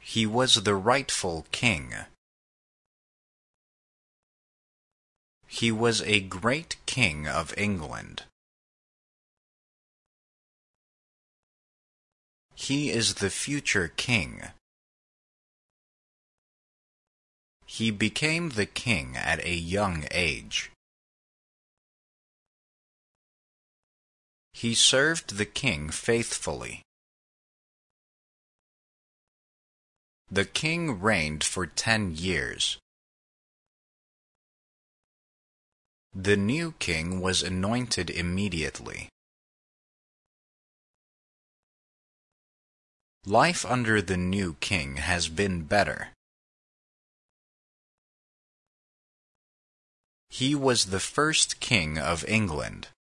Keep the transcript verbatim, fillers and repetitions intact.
He was the rightful king. He was a great king of England. He is the future king. He became the king at a young age. He served the king faithfully. The king reigned for ten years. The new king was anointed immediately. Life under the new king has been better. He was the first king of England.